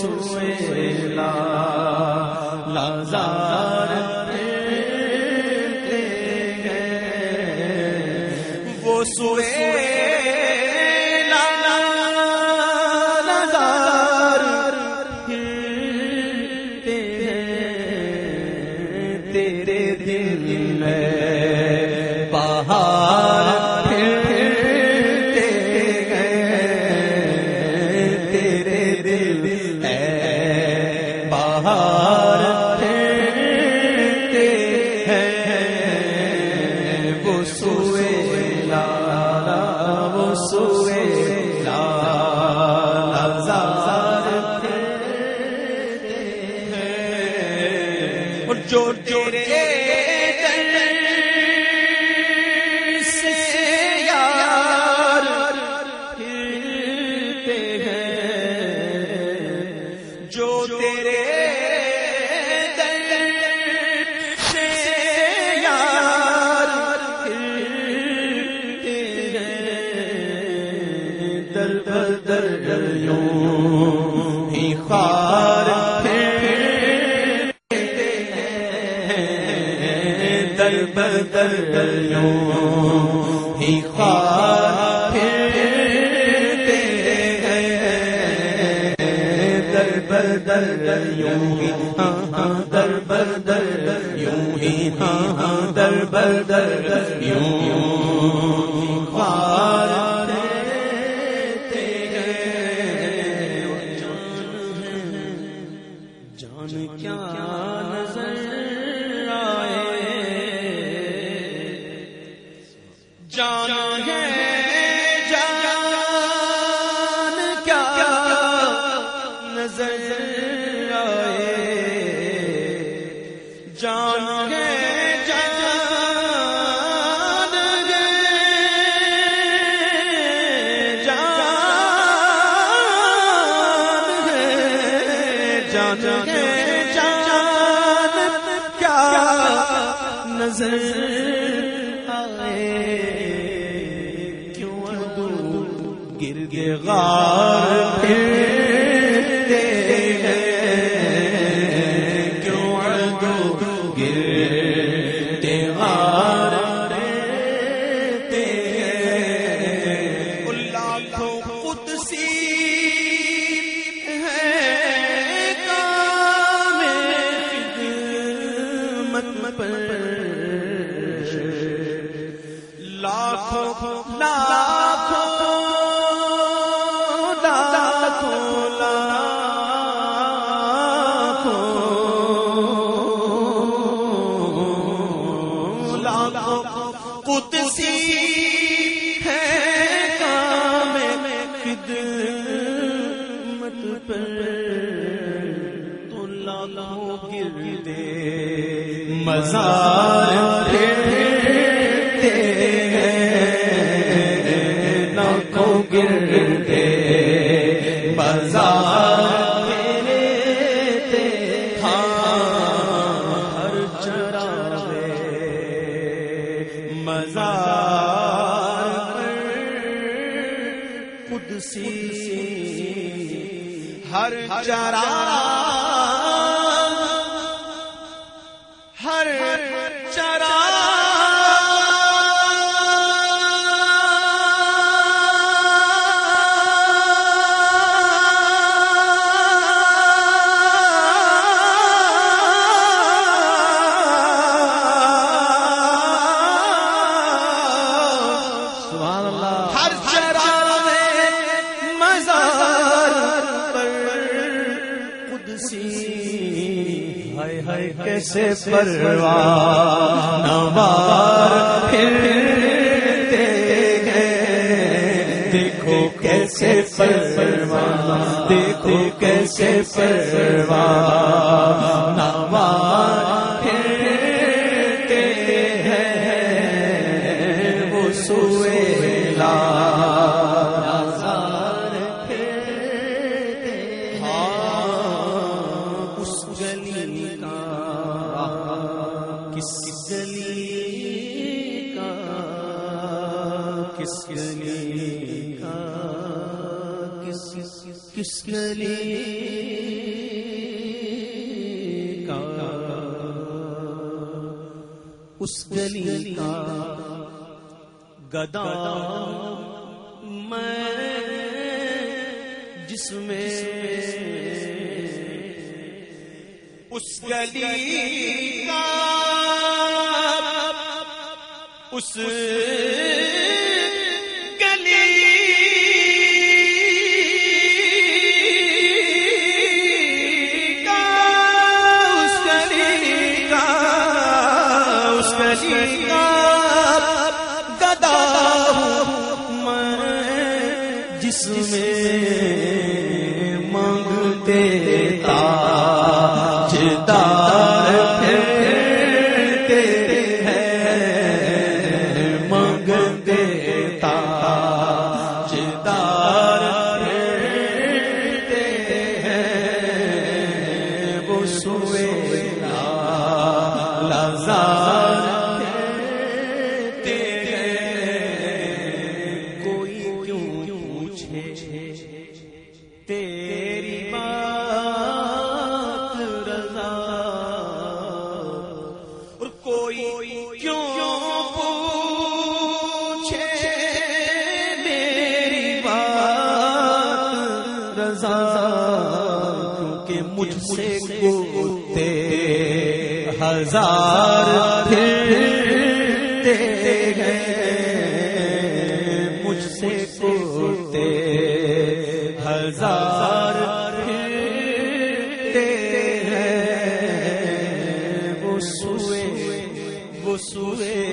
سوئے لازار پھرتے گئے، وہ سوئے لازار پھرتے ہیں، تیرے دل میں بہار جو تیرے در سے یار پھرتے ہیں، جو تیرے در سے یار پھرتے ہیں، در بدر یوں ہی خار بدر یوں ہی خار پھرتے ہیں، در بدر یوں ہی در بدر یوں ہی در بدر یوں خار پھرتے ہیں، جان کیا نظر جان ہے جان کیا نظر آئے، جان ہے جان ہے جان ہے جان کیا نظر آئے، گرد غار پھرتے ہیں، کیوں عدو گرد غار پھرتے ہیں، لاکھوں قدسی ہیں کام خدمت پر، لاکھوں قدسی ہے کام خدمت پر، تو لاکھوں گردے مزار پھرتے ہیں، لاکھوں گردے مزار پھرتے ہر چراغے مزار قدسی، ہر چراغ ہر چراغ کیسے پروانہ وار پھرتے ہیں، دیکھو کیسے پروانہ، دیکھو کیسے پروانہ وار پھرتے ہیں، وہ سوئے لازار پھرتے ہیں، اس گلی کا کس گلی کا، کس گلی کا، کس گلی کا اس گلی کا گدا میں جس میں اس گلی کا اس گلی کا اس گلی کا اس گلی کا گدا میں جس میں مانگتے تاجدار پھرتے ہیں مانگتے تاجدار پھرتے ہیں وہ سوئے لازار پھرتے ہیں کوئی کیوں پوچھے تیری بات رضا اور کوئی کیوں پوچھے میری بات رضا کیونکہ مجھ سے کوتے ہزار پھرتے ہیں مجھ سے کوتے ہزار پھرتے ہیں وہ سوئے